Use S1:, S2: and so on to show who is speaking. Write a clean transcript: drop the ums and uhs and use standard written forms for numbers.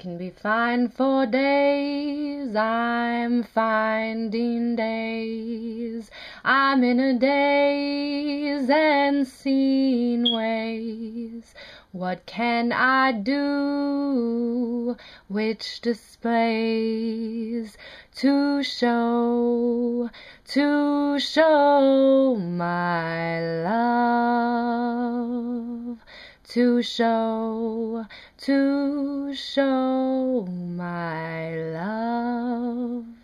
S1: can be fine for days, I'm finding days. I'm in a daze and seeing ways. What can I do which displays to show my love, to show my love?